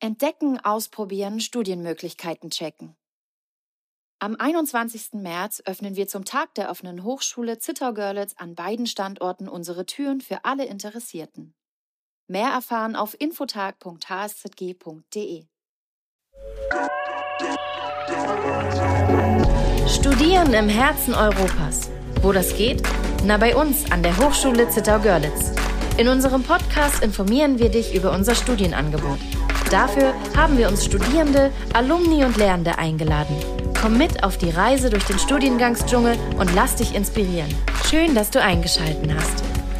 Entdecken, ausprobieren, Studienmöglichkeiten checken. Am 21. März öffnen wir zum Tag der offenen Hochschule Zittau-Görlitz an beiden Standorten unsere Türen für alle Interessierten. Mehr erfahren auf infotag.hszg.de. Studieren im Herzen Europas. Wo das geht? Na, bei uns an der Hochschule Zittau-Görlitz. In unserem Podcast informieren wir dich über unser Studienangebot. Dafür haben wir uns Studierende, Alumni und Lehrende eingeladen. Komm mit auf die Reise durch den Studiengangsdschungel und lass dich inspirieren. Schön, dass du eingeschaltet hast.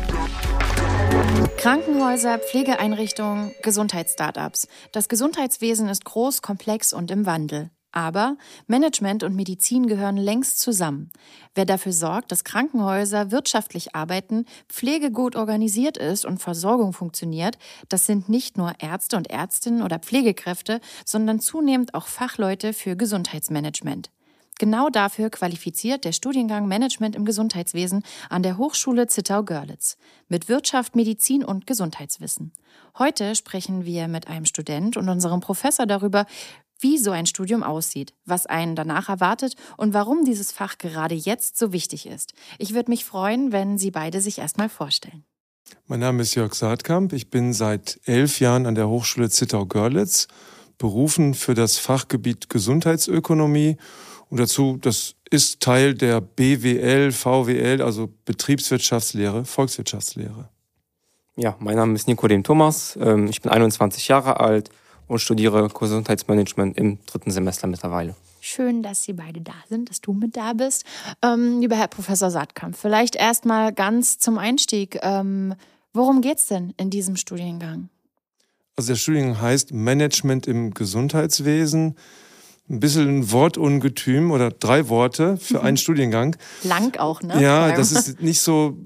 Krankenhäuser, Pflegeeinrichtungen, Gesundheitsstartups. Das Gesundheitswesen ist groß, komplex und im Wandel. Aber Management und Medizin gehören längst zusammen. Wer dafür sorgt, dass Krankenhäuser wirtschaftlich arbeiten, Pflege gut organisiert ist und Versorgung funktioniert, das sind nicht nur Ärzte und Ärztinnen oder Pflegekräfte, sondern zunehmend auch Fachleute für Gesundheitsmanagement. Genau dafür qualifiziert der Studiengang Management im Gesundheitswesen an der Hochschule Zittau-Görlitz mit Wirtschaft, Medizin und Gesundheitswissen. Heute sprechen wir mit einem Student und unserem Professor darüber, wie so ein Studium aussieht, was einen danach erwartet und warum dieses Fach gerade jetzt so wichtig ist. Ich würde mich freuen, wenn Sie beide sich erstmal vorstellen. Mein Name ist Jörg Saatkamp. Ich bin seit 11 Jahren an der Hochschule Zittau-Görlitz, berufen für das Fachgebiet Gesundheitsökonomie. Und dazu, das ist Teil der BWL, VWL, also Betriebswirtschaftslehre, Volkswirtschaftslehre. Ja, mein Name ist Nikodem Thomas. Ich bin 21 Jahre alt und studiere Gesundheitsmanagement im 3. Semester mittlerweile. Schön, dass Sie beide da sind, dass du mit da bist. Lieber Herr Professor Saatkamp, vielleicht erstmal ganz zum Einstieg. Worum geht's denn in diesem Studiengang? Also der Studiengang heißt Management im Gesundheitswesen. Ein bisschen ein Wortungetüm oder 3 Worte für einen Studiengang. Lang auch, ne? Ja, das ist nicht so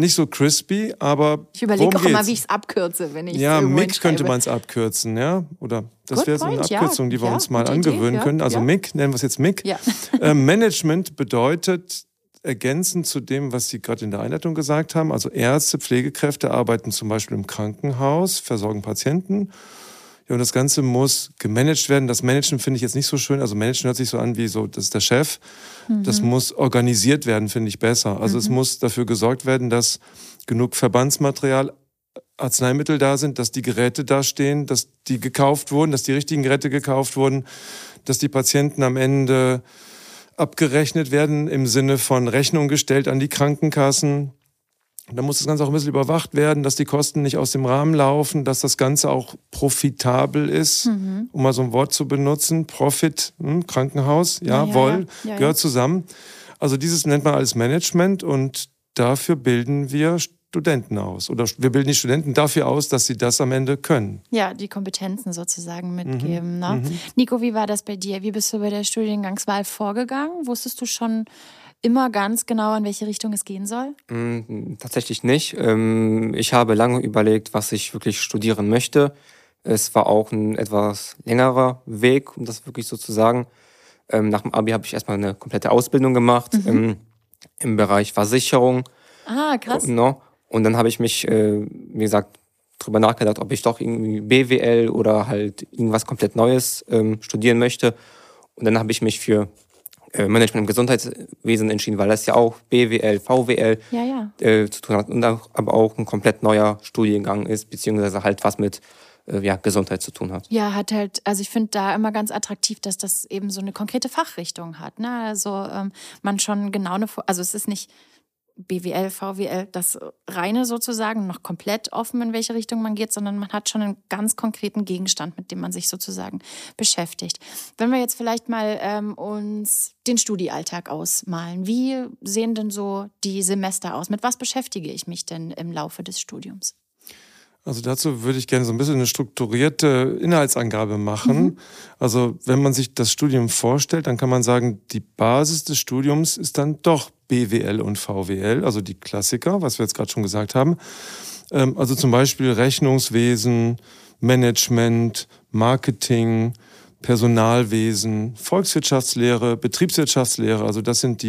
crispy, aber ich überlege auch immer, wie ich es abkürze, wenn ich ja, MIG könnte man es abkürzen, ja? Oder das wäre so eine Abkürzung, die wir uns mal angewöhnen können. Also MIG, nennen wir es jetzt MIG. Ja. Management bedeutet, ergänzend zu dem, was Sie gerade in der Einleitung gesagt haben, also Ärzte, Pflegekräfte arbeiten zum Beispiel im Krankenhaus, versorgen Patienten. Ja, und das Ganze muss gemanagt werden. Das Managen finde ich jetzt nicht so schön. Also Managen hört sich so an wie so, das ist der Chef. Das muss organisiert werden, finde ich besser. Also es muss dafür gesorgt werden, dass genug Verbandsmaterial, Arzneimittel da sind, dass die Geräte da stehen, dass die gekauft wurden, dass die richtigen Geräte gekauft wurden, dass die Patienten am Ende abgerechnet werden im Sinne von Rechnung gestellt an die Krankenkassen. Da muss das Ganze auch ein bisschen überwacht werden, dass die Kosten nicht aus dem Rahmen laufen, dass das Ganze auch profitabel ist, um mal so ein Wort zu benutzen. Profit, Krankenhaus, jawohl, gehört zusammen. Also dieses nennt man alles Management und dafür bilden wir Studenten aus. Oder wir bilden die Studenten dafür aus, dass sie das am Ende können. Ja, die Kompetenzen sozusagen mitgeben. Ne? Nico, wie war das bei dir? Wie bist du bei der Studiengangswahl vorgegangen? Wusstest du schon immer ganz genau, in welche Richtung es gehen soll? Tatsächlich nicht. Ich habe lange überlegt, was ich wirklich studieren möchte. Es war auch ein etwas längerer Weg, um das wirklich so zu sagen. Nach dem Abi habe ich erstmal eine komplette Ausbildung gemacht im Bereich Versicherung. Ah, krass. Und dann habe ich mich, wie gesagt, drüber nachgedacht, ob ich doch irgendwie BWL oder halt irgendwas komplett Neues studieren möchte. Und dann habe ich mich für Management im Gesundheitswesen entschieden, weil das ja auch BWL, VWL zu tun hat und aber auch ein komplett neuer Studiengang ist, beziehungsweise halt was mit Gesundheit zu tun hat. Ja, hat halt, also ich finde da immer ganz attraktiv, dass das eben so eine konkrete Fachrichtung hat. Ne? Also man schon genau also es ist nicht BWL, VWL, das reine sozusagen, noch komplett offen, in welche Richtung man geht, sondern man hat schon einen ganz konkreten Gegenstand, mit dem man sich sozusagen beschäftigt. Wenn wir jetzt vielleicht mal uns den Studiealltag ausmalen, wie sehen denn so die Semester aus? Mit was beschäftige ich mich denn im Laufe des Studiums? Also dazu würde ich gerne so ein bisschen eine strukturierte Inhaltsangabe machen. Also wenn man sich das Studium vorstellt, dann kann man sagen, die Basis des Studiums ist dann doch BWL und VWL, also die Klassiker, was wir jetzt gerade schon gesagt haben. Also zum Beispiel Rechnungswesen, Management, Marketing, Personalwesen, Volkswirtschaftslehre, Betriebswirtschaftslehre. Also das sind die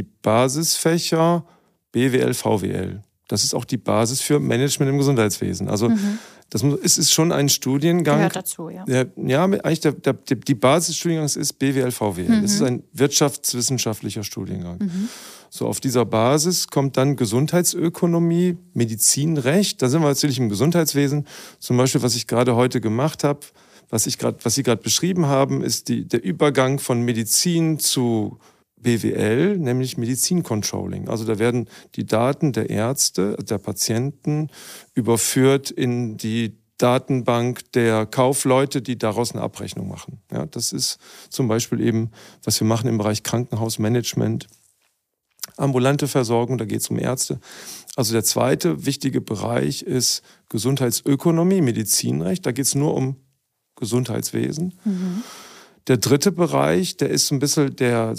Basisfächer BWL, VWL. Das ist auch die Basis für Management im Gesundheitswesen. Also Es ist schon ein Studiengang. Gehört dazu, ja. Eigentlich die Basis des Studiengangs ist BWL-VWL. Das ist ein wirtschaftswissenschaftlicher Studiengang. So, auf dieser Basis kommt dann Gesundheitsökonomie, Medizinrecht. Da sind wir natürlich im Gesundheitswesen. Zum Beispiel, was ich gerade heute gemacht habe, was Sie gerade beschrieben haben, ist der Übergang von Medizin zu BWL, nämlich Medizincontrolling. Also da werden die Daten der Ärzte, der Patienten überführt in die Datenbank der Kaufleute, die daraus eine Abrechnung machen. Ja, das ist zum Beispiel eben, was wir machen im Bereich Krankenhausmanagement, ambulante Versorgung, da geht es um Ärzte. Also der zweite wichtige Bereich ist Gesundheitsökonomie, Medizinrecht, da geht es nur um Gesundheitswesen. Der dritte Bereich, der ist ein bisschen der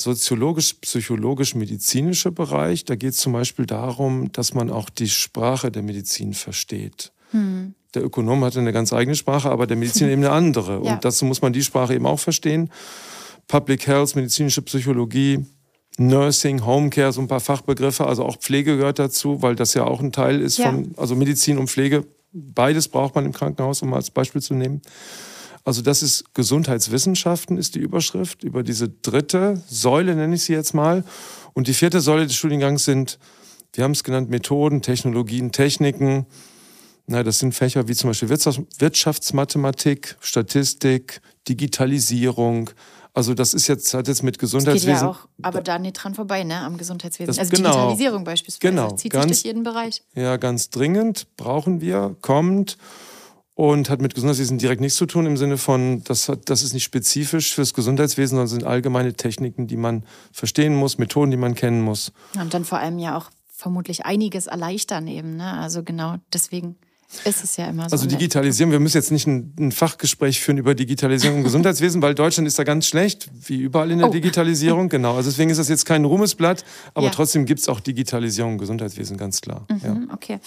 soziologisch-psychologisch-medizinische Bereich. Da geht es zum Beispiel darum, dass man auch die Sprache der Medizin versteht. Der Ökonom hat eine ganz eigene Sprache, aber der Mediziner eben eine andere. Und dazu muss man die Sprache eben auch verstehen. Public Health, medizinische Psychologie, Nursing, Homecare, so ein paar Fachbegriffe. Also auch Pflege gehört dazu, weil das ja auch ein Teil ist von, also Medizin und Pflege. Beides braucht man im Krankenhaus, um mal als Beispiel zu nehmen. Also das ist Gesundheitswissenschaften, ist die Überschrift, über diese dritte Säule, nenne ich sie jetzt mal. Und die vierte Säule des Studiengangs sind, wir haben es genannt, Methoden, Technologien, Techniken. Das sind Fächer wie zum Beispiel Wirtschaftsmathematik, Statistik, Digitalisierung. Also das ist hat jetzt mit Gesundheitswesen... Das geht ja auch, aber da nicht dran vorbei, ne, am Gesundheitswesen. Also Digitalisierung beispielsweise, zieht sich durch jeden Bereich. Ja, ganz dringend brauchen wir, kommt... Und hat mit Gesundheitswesen direkt nichts zu tun im Sinne von, das ist nicht spezifisch fürs Gesundheitswesen, sondern sind allgemeine Techniken, die man verstehen muss, Methoden, die man kennen muss. Und dann vor allem ja auch vermutlich einiges erleichtern eben, ne? Also genau deswegen ist es ja immer so. Also Digitalisierung, wir müssen jetzt nicht ein Fachgespräch führen über Digitalisierung im Gesundheitswesen, weil Deutschland ist da ganz schlecht, wie überall in der Digitalisierung. Genau, also deswegen ist das jetzt kein Ruhmesblatt, aber trotzdem gibt es auch Digitalisierung im Gesundheitswesen, ganz klar. Okay.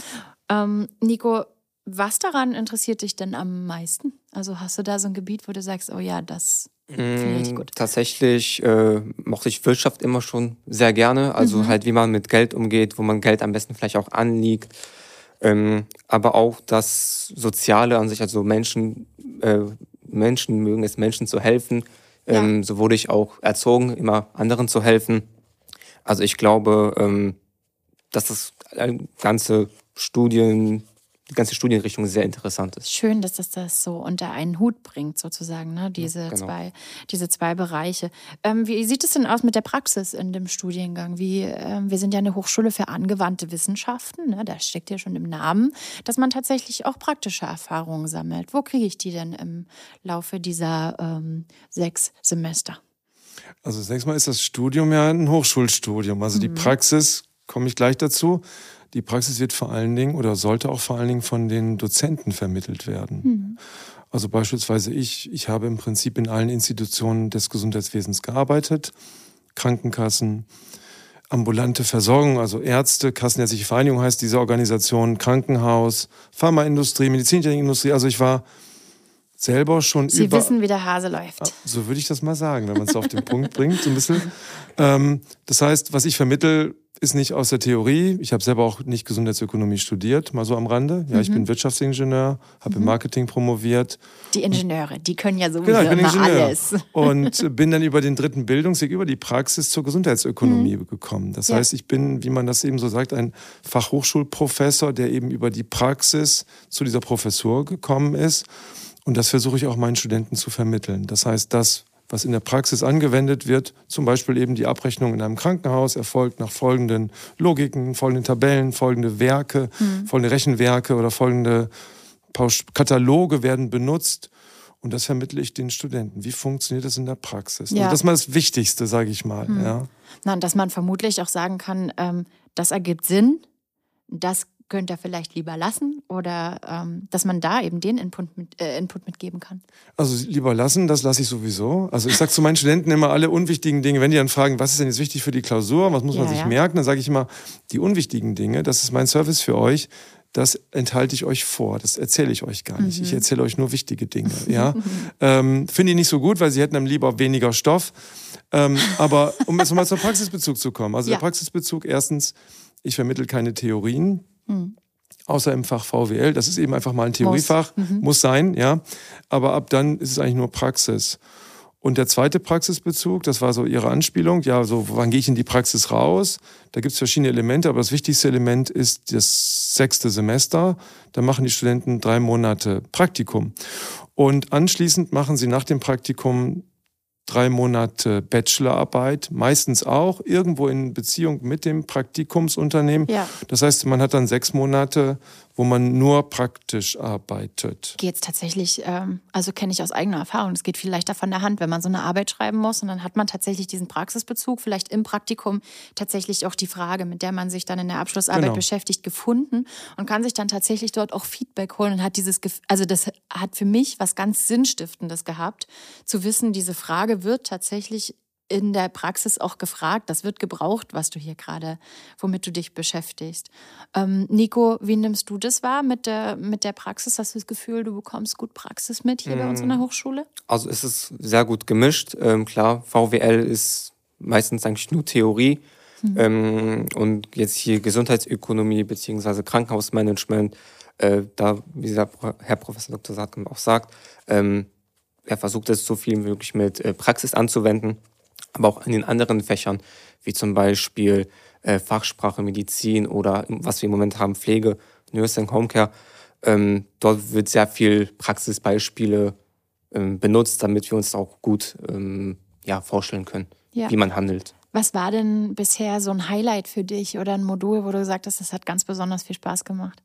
Nico, was daran interessiert dich denn am meisten? Also hast du da so ein Gebiet, wo du sagst, oh ja, das finde ich richtig gut? Tatsächlich mochte ich Wirtschaft immer schon sehr gerne. Also halt, wie man mit Geld umgeht, wo man Geld am besten vielleicht auch anlegt. Aber auch das Soziale an sich, also Menschen mögen es, Menschen zu helfen. So wurde ich auch erzogen, immer anderen zu helfen. Also ich glaube, dass die ganze Studienrichtung sehr interessant ist. Schön, dass das so unter einen Hut bringt, sozusagen, ne? Diese zwei Bereiche. Wie sieht es denn aus mit der Praxis in dem Studiengang? Wir sind ja eine Hochschule für angewandte Wissenschaften, ne? Da steckt ja schon im Namen, dass man tatsächlich auch praktische Erfahrungen sammelt. Wo kriege ich die denn im Laufe dieser 6 Semester? Also 6 Mal ist das Studium ja ein Hochschulstudium. Also die Praxis, komme ich gleich dazu. Die Praxis wird vor allen Dingen oder sollte auch vor allen Dingen von den Dozenten vermittelt werden. Also beispielsweise ich habe im Prinzip in allen Institutionen des Gesundheitswesens gearbeitet. Krankenkassen, ambulante Versorgung, also Ärzte, Kassenärztliche Vereinigung heißt diese Organisation, Krankenhaus, Pharmaindustrie, Medizintechnikindustrie. Also ich war selber schon Sie wissen, wie der Hase läuft. So würde ich das mal sagen, wenn man es auf den Punkt bringt, so ein bisschen. Das heißt, was ich vermittle, ist nicht aus der Theorie. Ich habe selber auch nicht Gesundheitsökonomie studiert, mal so am Rande. Ja, ich bin Wirtschaftsingenieur, habe im Marketing promoviert. Die Ingenieure, die können ja sowieso immer alles. Und bin dann über den 3. Bildungsweg, über die Praxis zur Gesundheitsökonomie gekommen. Das heißt, ich bin, wie man das eben so sagt, ein Fachhochschulprofessor, der eben über die Praxis zu dieser Professur gekommen ist. Und das versuche ich auch meinen Studenten zu vermitteln. Das heißt, das, was in der Praxis angewendet wird, zum Beispiel eben die Abrechnung in einem Krankenhaus, erfolgt nach folgenden Logiken, folgenden Tabellen, folgende Werke, folgende Rechenwerke oder folgende Kataloge werden benutzt. Und das vermittle ich den Studenten. Wie funktioniert das in der Praxis? Also das ist mal das Wichtigste, sage ich mal. Ja. Na, und dass man vermutlich auch sagen kann, das ergibt Sinn, das könnt ihr vielleicht lieber lassen oder dass man da eben den Input mitgeben kann? Also lieber lassen, das lasse ich sowieso. Also ich sage zu meinen Studenten immer alle unwichtigen Dinge, wenn die dann fragen, was ist denn jetzt wichtig für die Klausur, was muss man sich merken, dann sage ich immer, die unwichtigen Dinge, das ist mein Service für euch, das enthalte ich euch vor, das erzähle ich euch gar nicht. Ich erzähle euch nur wichtige Dinge. Ja? Finde ich nicht so gut, weil sie hätten dann lieber weniger Stoff. Aber um jetzt nochmal zum Praxisbezug zu kommen. Also der Praxisbezug, erstens, ich vermittle keine Theorien. außer im Fach VWL. Das ist eben einfach mal ein Theoriefach, muss sein, ja. Aber ab dann ist es eigentlich nur Praxis. Und der zweite Praxisbezug, das war so Ihre Anspielung, ja, so wann gehe ich in die Praxis raus? Da gibt es verschiedene Elemente, aber das wichtigste Element ist das 6. Semester. Da machen die Studenten 3 Monate Praktikum. Und anschließend machen sie nach dem Praktikum 3 Monate Bachelorarbeit, meistens auch irgendwo in Beziehung mit dem Praktikumsunternehmen. Ja. Das heißt, man hat dann 6 Monate, wo man nur praktisch arbeitet. Geht's tatsächlich, also kenne ich aus eigener Erfahrung, es geht viel leichter von der Hand, wenn man so eine Arbeit schreiben muss und dann hat man tatsächlich diesen Praxisbezug, vielleicht im Praktikum tatsächlich auch die Frage, mit der man sich dann in der Abschlussarbeit beschäftigt, gefunden und kann sich dann tatsächlich dort auch Feedback holen und hat dieses, also das hat für mich was ganz Sinnstiftendes gehabt, zu wissen, diese Frage wird tatsächlich in der Praxis auch gefragt. Das wird gebraucht, was du hier gerade, womit du dich beschäftigst. Nico, wie nimmst du das wahr mit der Praxis? Hast du das Gefühl, du bekommst gut Praxis mit hier bei uns in der Hochschule? Also es ist sehr gut gemischt. Klar, VWL ist meistens eigentlich nur Theorie. Und jetzt hier Gesundheitsökonomie bzw. Krankenhausmanagement, da, wie der Herr Professor Dr. Saatkamp auch sagt, er versucht es so viel wie möglich mit Praxis anzuwenden. Aber auch in den anderen Fächern, wie zum Beispiel Fachsprache, Medizin oder was wir im Moment haben, Pflege, Nursing, Homecare. Dort wird sehr viel Praxisbeispiele benutzt, damit wir uns auch gut vorstellen können, wie man handelt. Was war denn bisher so ein Highlight für dich oder ein Modul, wo du gesagt hast, das hat ganz besonders viel Spaß gemacht?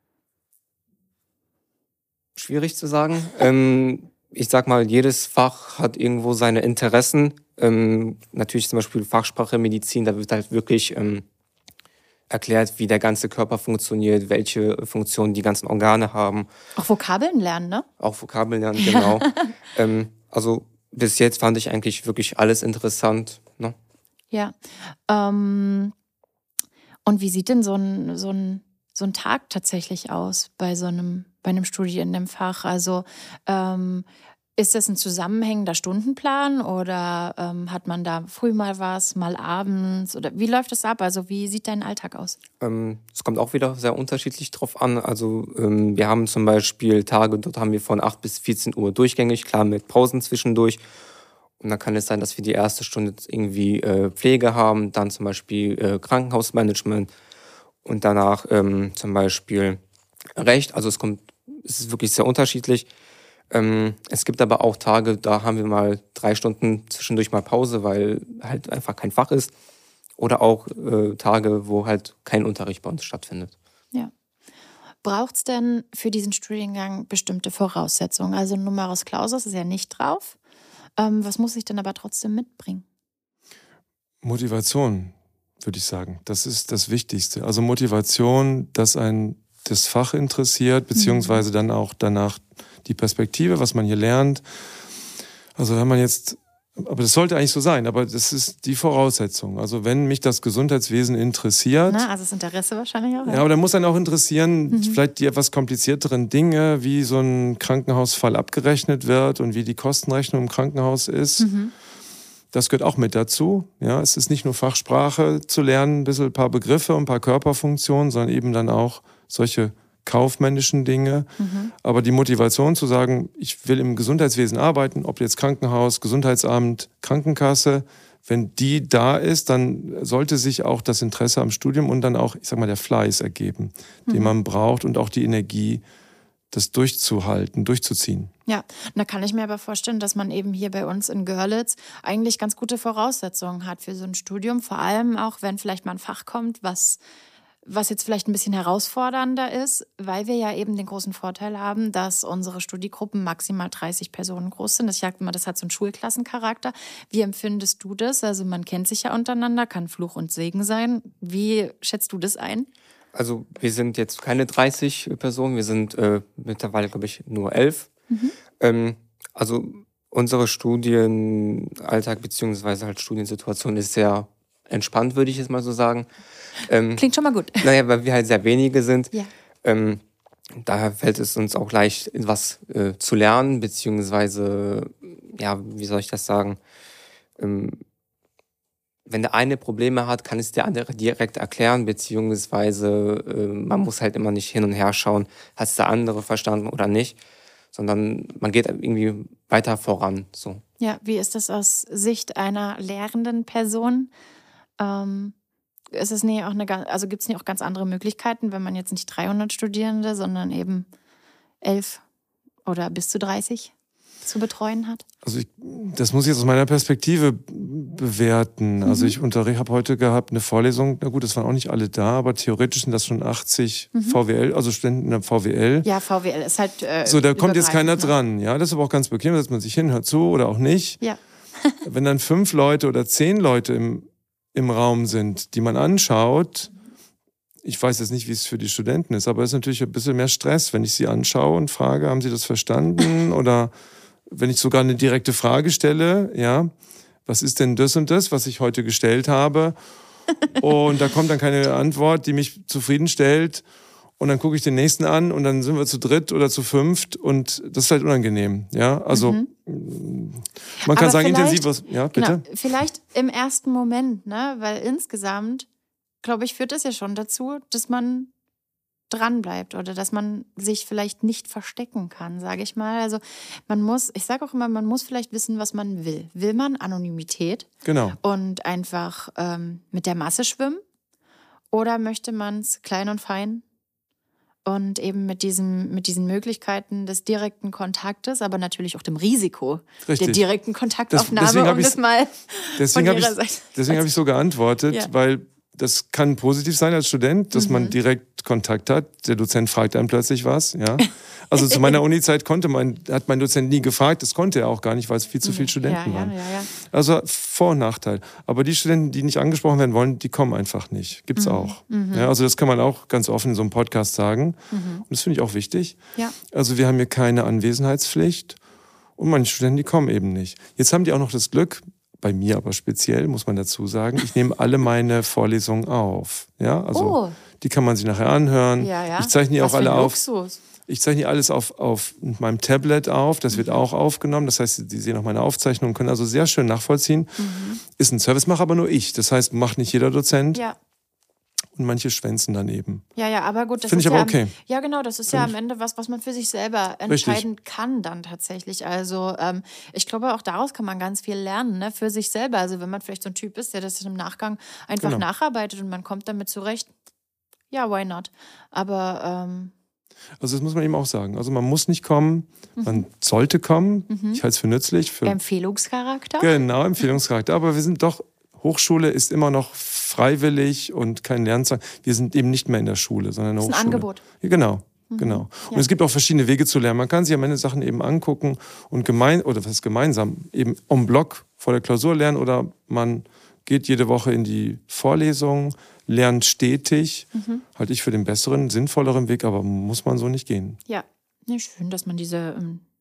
Schwierig zu sagen. Ich sag mal, jedes Fach hat irgendwo seine Interessen. Natürlich zum Beispiel Fachsprache, Medizin, da wird halt wirklich erklärt, wie der ganze Körper funktioniert, welche Funktionen die ganzen Organe haben. Auch Vokabeln lernen, ne? Auch Vokabeln lernen, genau. Also bis jetzt fand ich eigentlich wirklich alles interessant. Ne? Ja. Und wie sieht denn so ein Tag tatsächlich aus bei einem Studium in dem Fach? Also ist das ein zusammenhängender Stundenplan oder hat man da früh mal was, mal abends? Oder wie läuft das ab? Also wie sieht dein Alltag aus? Es kommt auch wieder sehr unterschiedlich drauf an. Also wir haben zum Beispiel Tage, dort haben wir von 8 bis 14 Uhr durchgängig, klar mit Pausen zwischendurch. Und dann kann es sein, dass wir die erste Stunde irgendwie Pflege haben, dann zum Beispiel Krankenhausmanagement und danach zum Beispiel Recht. Also es ist wirklich sehr unterschiedlich. Es gibt aber auch Tage, da haben wir mal 3 Stunden zwischendurch mal Pause, weil halt einfach kein Fach ist. Oder auch Tage, wo halt kein Unterricht bei uns stattfindet. Ja. Braucht es denn für diesen Studiengang bestimmte Voraussetzungen? Also Numerus Clausus ist ja nicht drauf. Was muss ich denn aber trotzdem mitbringen? Motivation, würde ich sagen. Das ist das Wichtigste. Also Motivation, dass einen das Fach interessiert, beziehungsweise dann auch danach die Perspektive, was man hier lernt. Also wenn man jetzt, aber das sollte eigentlich so sein, aber das ist die Voraussetzung. Also wenn mich das Gesundheitswesen interessiert. Also das Interesse wahrscheinlich auch. Ja, aber dann muss einen auch interessieren, vielleicht die etwas komplizierteren Dinge, wie so ein Krankenhausfall abgerechnet wird und wie die Kostenrechnung im Krankenhaus ist. Das gehört auch mit dazu. Ja, es ist nicht nur Fachsprache zu lernen, ein paar Begriffe und ein paar Körperfunktionen, sondern eben dann auch solche kaufmännischen Dinge. Aber die Motivation zu sagen, ich will im Gesundheitswesen arbeiten, ob jetzt Krankenhaus, Gesundheitsamt, Krankenkasse, wenn die da ist, dann sollte sich auch das Interesse am Studium und dann auch, ich sag mal, der Fleiß ergeben, den man braucht und auch die Energie, das durchzuhalten, durchzuziehen. Ja, da kann ich mir aber vorstellen, dass man eben hier bei uns in Görlitz eigentlich ganz gute Voraussetzungen hat für so ein Studium. Vor allem auch, wenn vielleicht mal ein Fach kommt, was jetzt vielleicht ein bisschen herausfordernder ist, weil wir ja eben den großen Vorteil haben, dass unsere Studiegruppen maximal 30 Personen groß sind. Ich sage immer, das hat so einen Schulklassencharakter. Wie empfindest du das? Also man kennt sich ja untereinander, kann Fluch und Segen sein. Wie schätzt du das ein? Also wir sind jetzt keine 30 Personen, wir sind mittlerweile, glaube ich, nur 11. Also unsere Studienalltag bzw. halt Studiensituation ist sehr entspannt, würde ich jetzt mal so sagen. Klingt schon mal gut. Naja, weil wir halt sehr wenige sind. Ja. Daher fällt es uns auch leicht, was zu lernen, beziehungsweise, ja, wie soll ich das sagen? wenn der eine Probleme hat, kann es der andere direkt erklären, beziehungsweise man muss halt immer nicht hin und her schauen, hat es der andere verstanden oder nicht, sondern man geht irgendwie weiter voran. So. Ja, wie ist das aus Sicht einer lehrenden Person? Ist es nicht auch gibt es nicht auch ganz andere Möglichkeiten, wenn man jetzt nicht 300 Studierende, sondern eben 11 oder bis zu 30 zu betreuen hat? Also das muss ich jetzt aus meiner Perspektive bewerten. Also ich habe heute gehabt eine Vorlesung, na gut, es waren auch nicht alle da, aber theoretisch sind das schon 80 VWL, also Studenten in der VWL. Ja, VWL ist halt so, da kommt jetzt keiner dran. Ja, das ist aber auch ganz bequem, dass man sich hinhört zu oder auch nicht. Ja. Wenn dann 5 Leute oder 10 Leute im Raum sind, die man anschaut, ich weiß jetzt nicht, wie es für die Studenten ist, aber es ist natürlich ein bisschen mehr Stress, wenn ich sie anschaue und frage, haben sie das verstanden? Oder wenn ich sogar eine direkte Frage stelle, ja, was ist denn das und das, was ich heute gestellt habe? Und da kommt dann keine Antwort, die mich zufriedenstellt. Und dann gucke ich den nächsten an und dann sind wir zu dritt oder zu fünft und das ist halt unangenehm. Ja, also man kann sagen, intensiv, ja, bitte. Genau, vielleicht im ersten Moment, ne, weil insgesamt, glaube ich, führt das ja schon dazu, dass man dran bleibt oder dass man sich vielleicht nicht verstecken kann, sage ich mal. Also ich sage auch immer, man muss vielleicht wissen, was man will. Will man Anonymität? Genau. Und einfach mit der Masse schwimmen? Oder möchte man es klein und fein? Und eben mit diesen Möglichkeiten des direkten Kontaktes, aber natürlich auch dem Risiko der direkten Kontaktaufnahme, Deswegen habe ich so geantwortet, weil das kann positiv sein als Student, dass man direkt Kontakt hat. Der Dozent fragt einem plötzlich was. Ja. Also zu meiner Uni-Zeit hat mein Dozent nie gefragt. Das konnte er auch gar nicht, weil es viel zu viele Studenten waren. Ja. Also Vor- und Nachteil. Aber die Studenten, die nicht angesprochen werden wollen, die kommen einfach nicht. Gibt's auch. Ja, also das kann man auch ganz offen in so einem Podcast sagen. Und das finde ich auch wichtig. Ja. Also wir haben hier keine Anwesenheitspflicht. Und manche Studenten, die kommen eben nicht. Jetzt haben die auch noch das Glück, bei mir aber speziell, muss man dazu sagen, ich nehme alle meine Vorlesungen auf. Ja, also die kann man sich nachher anhören. Ja. Ich zeichne die auch alle auf. Ich zeichne alles auf meinem Tablet auf. Das wird auch aufgenommen. Das heißt, die sehen auch meine Aufzeichnungen, können also sehr schön nachvollziehen. Ist ein Service, mache aber nur ich. Das heißt, macht nicht jeder Dozent. Ja. Und manche schwänzen daneben. Ja, aber gut. Finde ich aber okay. Ja, genau, das ist ja am Ende was man für sich selber entscheiden kann dann tatsächlich. Also ich glaube, auch daraus kann man ganz viel lernen, ne, für sich selber. Also wenn man vielleicht so ein Typ ist, der das im Nachgang einfach nacharbeitet und man kommt damit zurecht, ja, why not? Aber also das muss man eben auch sagen. Also man muss nicht kommen, man sollte kommen. Ich halte es für nützlich. Empfehlungscharakter? Genau, Empfehlungscharakter. Aber wir sind doch, Hochschule ist immer noch freiwillig und kein Lernzwang. Wir sind eben nicht mehr in der Schule, sondern in der Hochschule. Das ist ein Angebot. Ja, genau. Und es gibt auch verschiedene Wege zu lernen. Man kann sich am Ende Sachen eben angucken und gemeinsam eben en bloc vor der Klausur lernen oder man geht jede Woche in die Vorlesung, lernt stetig. Halte ich für den besseren, sinnvolleren Weg, aber muss man so nicht gehen. Ja, schön, dass man diese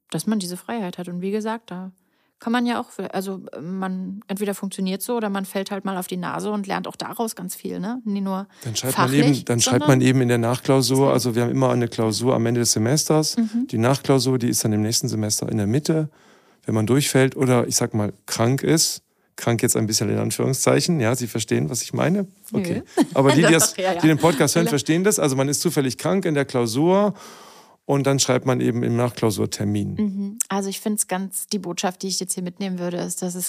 Freiheit hat. Und wie gesagt, da kann man ja auch, also man entweder funktioniert so oder man fällt halt mal auf die Nase und lernt auch daraus ganz viel, ne? Nie nur Dann schreibt man eben in der Nachklausur, also wir haben immer eine Klausur am Ende des Semesters. Die Nachklausur, die ist dann im nächsten Semester in der Mitte. Wenn man durchfällt oder ich sag mal krank ist, krank jetzt ein bisschen in Anführungszeichen, ja, Sie verstehen, was ich meine? Okay. Aber die den Podcast hören, verstehen das. Also man ist zufällig krank in der Klausur. Und dann schreibt man eben im Nachklausurtermin. Also ich finde es die Botschaft, die ich jetzt hier mitnehmen würde, ist, dass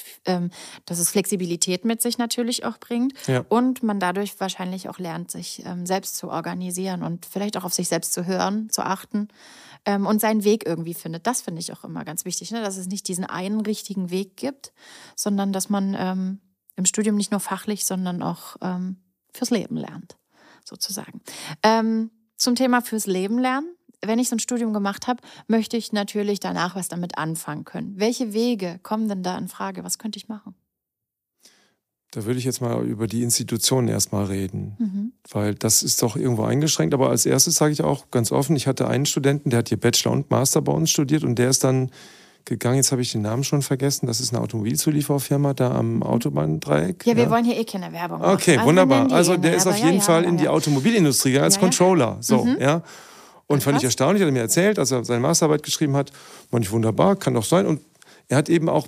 es Flexibilität mit sich natürlich auch bringt. Ja. Und man dadurch wahrscheinlich auch lernt, sich selbst zu organisieren und vielleicht auch auf sich selbst zu hören, zu achten und seinen Weg irgendwie findet. Das finde ich auch immer ganz wichtig, ne? Dass es nicht diesen einen richtigen Weg gibt, sondern dass man im Studium nicht nur fachlich, sondern auch fürs Leben lernt, sozusagen. Zum Thema fürs Leben lernen. Wenn ich so ein Studium gemacht habe, möchte ich natürlich danach was damit anfangen können. Welche Wege kommen denn da in Frage? Was könnte ich machen? Da würde ich jetzt mal über die Institutionen erstmal reden, weil das ist doch irgendwo eingeschränkt. Aber als erstes sage ich auch ganz offen, ich hatte einen Studenten, der hat hier Bachelor und Master bei uns studiert und der ist dann gegangen, jetzt habe ich den Namen schon vergessen, das ist eine Automobilzuliefererfirma da am Autobahndreieck. Ja, wir wollen hier keine Werbung machen. Okay, also wunderbar. Also der ist auf jeden Fall in die Automobilindustrie als Controller. So, ja. Und fand ich erstaunlich, hat er mir erzählt, als er seine Masterarbeit geschrieben hat, fand ich wunderbar, kann doch sein. Und er hat eben auch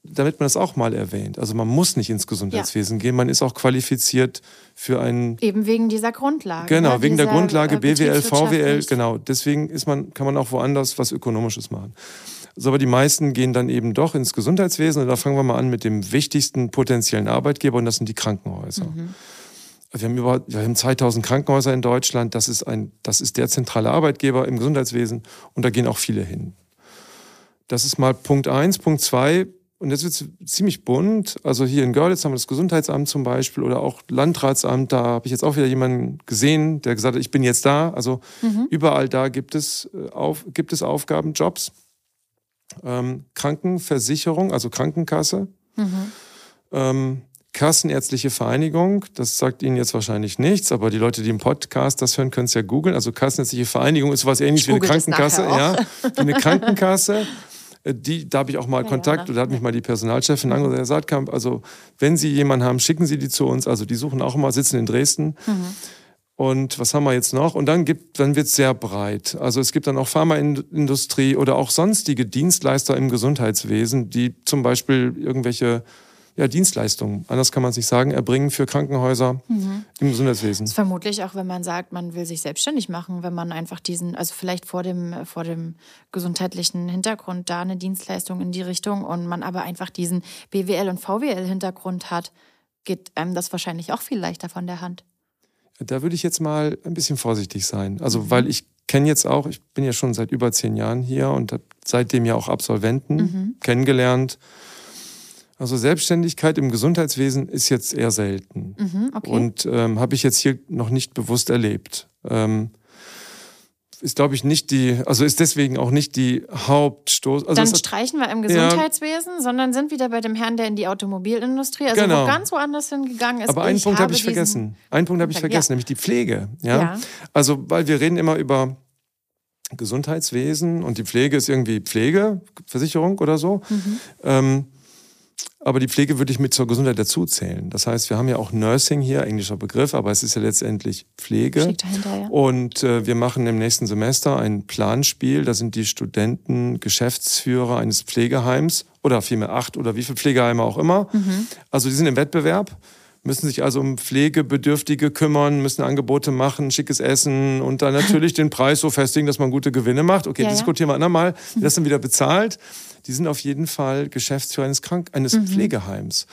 damit man das auch mal erwähnt. Also man muss nicht ins Gesundheitswesen gehen, man ist auch qualifiziert für einen... Eben wegen dieser Grundlage. Genau, wegen der Grundlage BWL, VWL, genau. Deswegen kann man auch woanders was Ökonomisches machen. Also aber die meisten gehen dann eben doch ins Gesundheitswesen und da fangen wir mal an mit dem wichtigsten potenziellen Arbeitgeber und das sind die Krankenhäuser. Wir haben 2000 Krankenhäuser in Deutschland, das ist der zentrale Arbeitgeber im Gesundheitswesen und da gehen auch viele hin. Das ist mal Punkt 1. Punkt 2, und jetzt wird es ziemlich bunt. Also hier in Görlitz haben wir das Gesundheitsamt zum Beispiel oder auch Landratsamt. Da habe ich jetzt auch wieder jemanden gesehen, der gesagt hat, ich bin jetzt da. Also überall da gibt es Aufgaben, Jobs. Krankenversicherung, also Krankenkasse. Kassenärztliche Vereinigung, das sagt Ihnen jetzt wahrscheinlich nichts, aber die Leute, die im Podcast das hören, können es ja googeln. Also Kassenärztliche Vereinigung ist was ähnliches wie eine Krankenkasse. Ja, wie eine Krankenkasse. Da habe ich auch mal Kontakt, oder da hat mich mal die Personalchefin angerufen, Herr Saatkamp, also wenn Sie jemanden haben, schicken Sie die zu uns. Also die suchen auch immer, sitzen in Dresden. Und was haben wir jetzt noch? Und dann wird es sehr breit. Also es gibt dann auch Pharmaindustrie oder auch sonstige Dienstleister im Gesundheitswesen, die zum Beispiel irgendwelche Dienstleistungen, anders kann man es nicht sagen, erbringen für Krankenhäuser im Gesundheitswesen. Das ist vermutlich auch, wenn man sagt, man will sich selbstständig machen, wenn man einfach also vielleicht vor dem gesundheitlichen Hintergrund da eine Dienstleistung in die Richtung und man aber einfach diesen BWL- und VWL-Hintergrund hat, geht einem das wahrscheinlich auch viel leichter von der Hand. Da würde ich jetzt mal ein bisschen vorsichtig sein. Also weil ich bin ja schon seit über 10 Jahren hier und habe seitdem ja auch Absolventen kennengelernt. Also Selbstständigkeit im Gesundheitswesen ist jetzt eher selten. Und habe ich jetzt hier noch nicht bewusst erlebt. Ist, glaube ich, ist deswegen auch nicht die Hauptstoß. Also dann streichen wir im Gesundheitswesen, sondern sind wieder bei dem Herrn, der in die Automobilindustrie, wo ganz woanders hingegangen ist. Aber einen Punkt habe ich vergessen. Nämlich die Pflege. Ja? Also, weil wir reden immer über Gesundheitswesen und die Pflege ist irgendwie Pflegeversicherung oder so. Aber die Pflege würde ich mit zur Gesundheit dazuzählen. Das heißt, wir haben ja auch Nursing hier, englischer Begriff, aber es ist ja letztendlich Pflege. Steht dahinter, ja. Und wir machen im nächsten Semester ein Planspiel. Da sind die Studenten Geschäftsführer eines Pflegeheims oder vielmehr 8 oder wie viele Pflegeheime auch immer. Also die sind im Wettbewerb, müssen sich also um Pflegebedürftige kümmern, müssen Angebote machen, schickes Essen und dann natürlich den Preis so festlegen, dass man gute Gewinne macht. Okay, diskutieren wir andermal, wie das dann wieder bezahlt. Die sind auf jeden Fall Geschäftsführer eines Pflegeheims.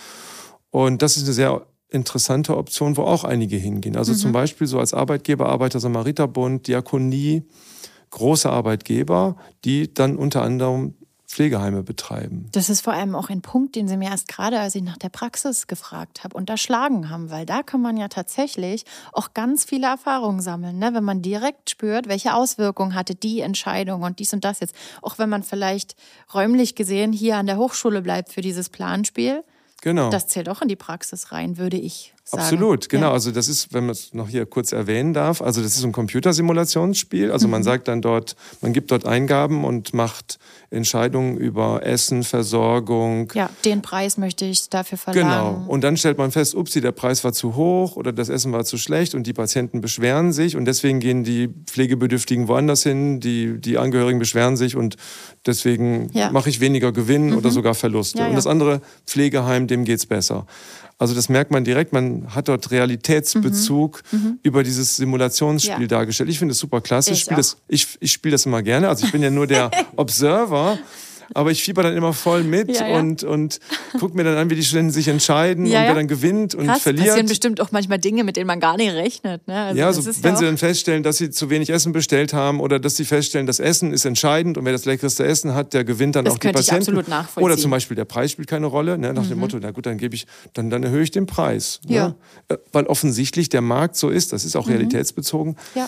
Und das ist eine sehr interessante Option, wo auch einige hingehen. Also zum Beispiel so als Arbeitgeber, Arbeiter-Samariter-Bund, Diakonie, große Arbeitgeber, die dann unter anderem Pflegeheime betreiben. Das ist vor allem auch ein Punkt, den Sie mir erst gerade, als ich nach der Praxis gefragt habe, unterschlagen haben, weil da kann man ja tatsächlich auch ganz viele Erfahrungen sammeln, ne? Wenn man direkt spürt, welche Auswirkungen hatte die Entscheidung und dies und das jetzt. Auch wenn man vielleicht räumlich gesehen hier an der Hochschule bleibt für dieses Planspiel. Genau. Das zählt auch in die Praxis rein, würde ich sagen. Absolut, genau. Ja. Also das ist, wenn man es noch hier kurz erwähnen darf, also das ist ein Computersimulationsspiel. Also man sagt dann man gibt dort Eingaben und macht Entscheidungen über Essen, Versorgung. Ja, den Preis möchte ich dafür verlangen. Genau. Und dann stellt man fest, der Preis war zu hoch oder das Essen war zu schlecht und die Patienten beschweren sich und deswegen gehen die Pflegebedürftigen woanders hin, die Angehörigen beschweren sich und deswegen mache ich weniger Gewinn oder sogar Verluste. Ja, ja. Und das andere Pflegeheim, dem geht's besser. Also das merkt man direkt, man hat dort Realitätsbezug über dieses Simulationsspiel dargestellt. Ich finde es super klasse. Ich spiele das immer gerne. Also ich bin ja nur der Observer, aber ich fieber dann immer voll mit und gucke mir dann an, wie die Studenten sich entscheiden und wer dann gewinnt und verliert. Passieren bestimmt auch manchmal Dinge, mit denen man gar nicht rechnet. Ne? Also wenn sie dann feststellen, dass sie zu wenig Essen bestellt haben oder dass sie feststellen, das Essen ist entscheidend und wer das leckerste Essen hat, der gewinnt dann auch die Patienten. Das könnte ich absolut nachvollziehen. Oder zum Beispiel der Preis spielt keine Rolle, ne? Nach dem Motto, na gut, dann erhöhe ich den Preis. Ne? Weil offensichtlich der Markt so ist, das ist auch realitätsbezogen. Ja.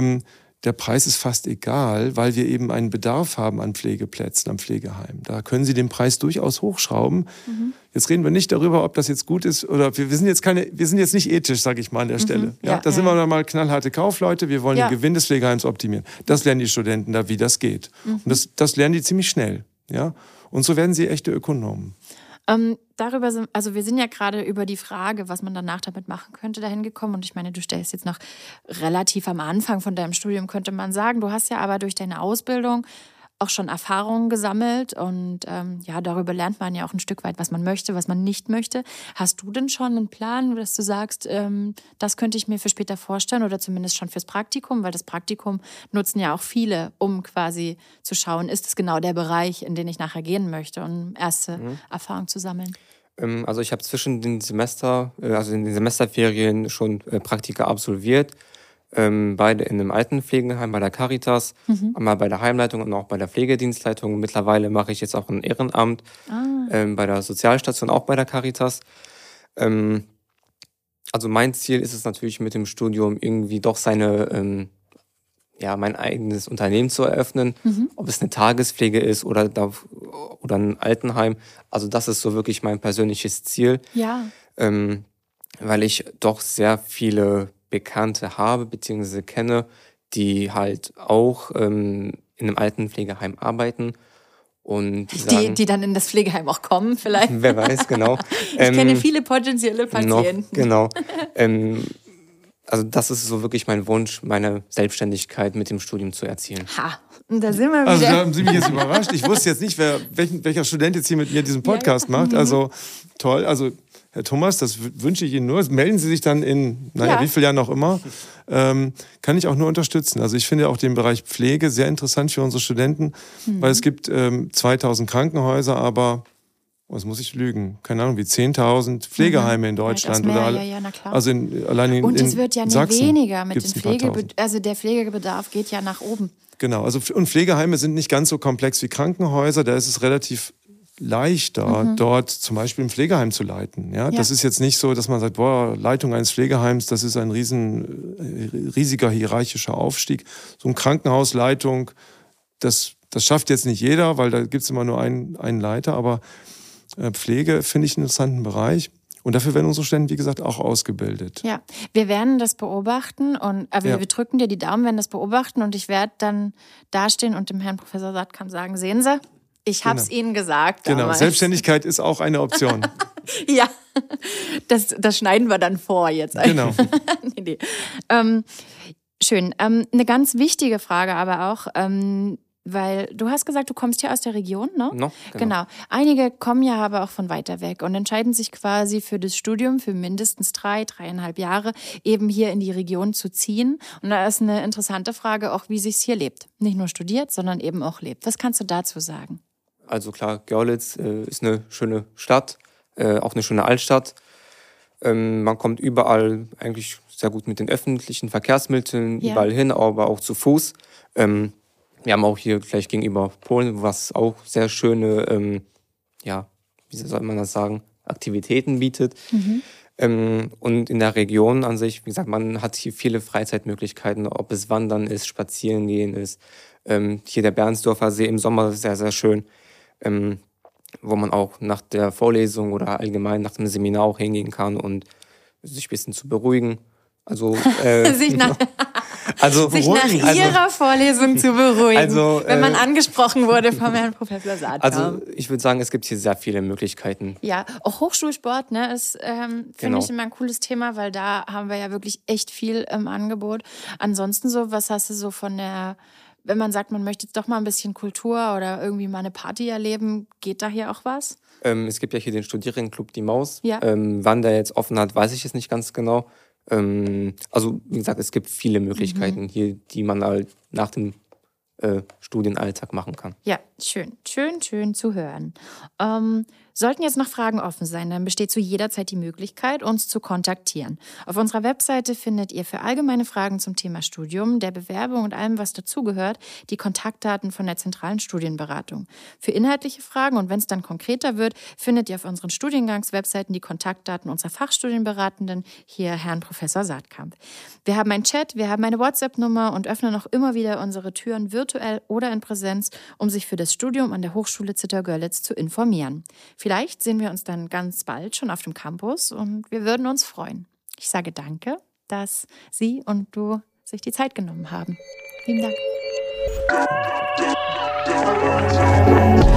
Der Preis ist fast egal, weil wir eben einen Bedarf haben an Pflegeplätzen am Pflegeheim. Da können Sie den Preis durchaus hochschrauben. Jetzt reden wir nicht darüber, ob das jetzt gut ist oder wir sind jetzt nicht ethisch, sage ich mal an der Stelle. Da sind wir dann mal knallharte Kaufleute. Wir wollen den Gewinn des Pflegeheims optimieren. Das lernen die Studenten da, wie das geht. Und das lernen die ziemlich schnell. Ja? Und so werden sie echte Ökonomen. Wir sind ja gerade über die Frage, was man danach damit machen könnte, dahin gekommen. Und ich meine, du stellst jetzt noch relativ am Anfang von deinem Studium, könnte man sagen. Du hast ja aber durch deine Ausbildung auch schon Erfahrungen gesammelt und darüber lernt man ja auch ein Stück weit, was man möchte, was man nicht möchte. Hast du denn schon einen Plan, dass du sagst, das könnte ich mir für später vorstellen oder zumindest schon fürs Praktikum, weil das Praktikum nutzen ja auch viele, um quasi zu schauen, ist es genau der Bereich, in den ich nachher gehen möchte, um erste Erfahrung zu sammeln? Also ich habe zwischen den Semesterferien schon Praktika absolviert. Beide in einem Altenpflegeheim bei der Caritas, einmal bei der Heimleitung und auch bei der Pflegedienstleitung. Mittlerweile mache ich jetzt auch ein Ehrenamt bei der Sozialstation, auch bei der Caritas. Also mein Ziel ist es natürlich mit dem Studium irgendwie doch mein eigenes Unternehmen zu eröffnen, ob es eine Tagespflege ist oder ein Altenheim. Also das ist so wirklich mein persönliches Ziel, weil ich doch sehr viele Bekannte habe bzw. kenne, die halt auch in einem Altenpflegeheim arbeiten. Und die dann in das Pflegeheim auch kommen vielleicht. Wer weiß, genau. Ich kenne viele potenzielle Patienten. Genau. Also das ist so wirklich mein Wunsch, meine Selbstständigkeit mit dem Studium zu erzielen. Ha, und da sind wir wieder. Also da haben Sie mich jetzt überrascht. Ich wusste jetzt nicht, welcher Student jetzt hier mit mir diesen Podcast macht. Also toll. Also Herr Thomas, das wünsche ich Ihnen nur. Melden Sie sich dann in, wie viel Jahren auch immer. Kann ich auch nur unterstützen. Also ich finde auch den Bereich Pflege sehr interessant für unsere Studenten, weil es gibt 2000 Krankenhäuser, aber was muss ich lügen? Keine Ahnung, wie 10.000 Pflegeheime in Deutschland. Mehr, na klar. Also allein in Und es wird ja nicht Sachsen weniger mit den also der Pflegebedarf geht ja nach oben. Genau, und Pflegeheime sind nicht ganz so komplex wie Krankenhäuser. Da ist es relativ leichter, dort zum Beispiel ein Pflegeheim zu leiten. Ja? Das ist jetzt nicht so, dass man sagt, Leitung eines Pflegeheims, das ist ein riesiger hierarchischer Aufstieg. So eine Krankenhausleitung, das schafft jetzt nicht jeder, weil da gibt es immer nur einen Leiter, aber Pflege finde ich einen interessanten Bereich. Und dafür werden unsere Studenten, wie gesagt, auch ausgebildet. Ja, wir werden das beobachten und wir drücken dir die Daumen, werden das beobachten und ich werde dann dastehen und dem Herrn Professor Sattkamp sagen, sehen Sie, ich habe es Ihnen gesagt damals. Genau, Selbstständigkeit ist auch eine Option. Ja, das schneiden wir dann vor jetzt. Genau. nee. Schön. Eine ganz wichtige Frage aber auch, weil du hast gesagt, du kommst hier aus der Region, ne? No, genau. Einige kommen ja aber auch von weiter weg und entscheiden sich quasi für das Studium für mindestens 3,5 Jahre eben hier in die Region zu ziehen. Und da ist eine interessante Frage auch, wie sich's hier lebt. Nicht nur studiert, sondern eben auch lebt. Was kannst du dazu sagen? Also klar, Görlitz ist eine schöne Stadt, auch eine schöne Altstadt. Man kommt überall eigentlich sehr gut mit den öffentlichen Verkehrsmitteln überall hin, aber auch zu Fuß. Wir haben auch hier gleich gegenüber Polen, was auch sehr schöne, wie soll man das sagen, Aktivitäten bietet. Und in der Region an sich, wie gesagt, man hat hier viele Freizeitmöglichkeiten, ob es Wandern ist, Spazierengehen ist. Hier der Bernsdorfer See im Sommer sehr, sehr schön, wo man auch nach der Vorlesung oder allgemein nach dem Seminar auch hingehen kann und sich ein bisschen zu beruhigen. Also sich nach Ihrer Vorlesung zu beruhigen, wenn man angesprochen wurde vom Herrn Professor Sattkamp. Also ich würde sagen, es gibt hier sehr viele Möglichkeiten. Ja, auch Hochschulsport, ne, ist, finde ich immer ein cooles Thema, weil da haben wir ja wirklich echt viel im Angebot. Ansonsten so, was hast du so von der, wenn man sagt, man möchte jetzt doch mal ein bisschen Kultur oder irgendwie mal eine Party erleben, geht da hier auch was? Es gibt ja hier den Studierendenclub Die Maus. Ja. Wann der jetzt offen hat, weiß ich jetzt nicht ganz genau. Also wie gesagt, es gibt viele Möglichkeiten hier, die man halt nach dem Studienalltag machen kann. Ja, schön zu hören. Sollten jetzt noch Fragen offen sein, dann besteht zu jeder Zeit die Möglichkeit, uns zu kontaktieren. Auf unserer Webseite findet ihr für allgemeine Fragen zum Thema Studium, der Bewerbung und allem, was dazugehört, die Kontaktdaten von der zentralen Studienberatung. Für inhaltliche Fragen und wenn es dann konkreter wird, findet ihr auf unseren Studiengangswebseiten die Kontaktdaten unserer Fachstudienberatenden, hier Herrn Professor Sattkamp. Wir haben einen Chat, wir haben eine WhatsApp-Nummer und öffnen auch immer wieder unsere Türen virtuell oder in Präsenz, um sich für das Studium an der Hochschule Zittau-Görlitz zu informieren. Vielleicht sehen wir uns dann ganz bald schon auf dem Campus und wir würden uns freuen. Ich sage danke, dass Sie und du sich die Zeit genommen haben. Vielen Dank.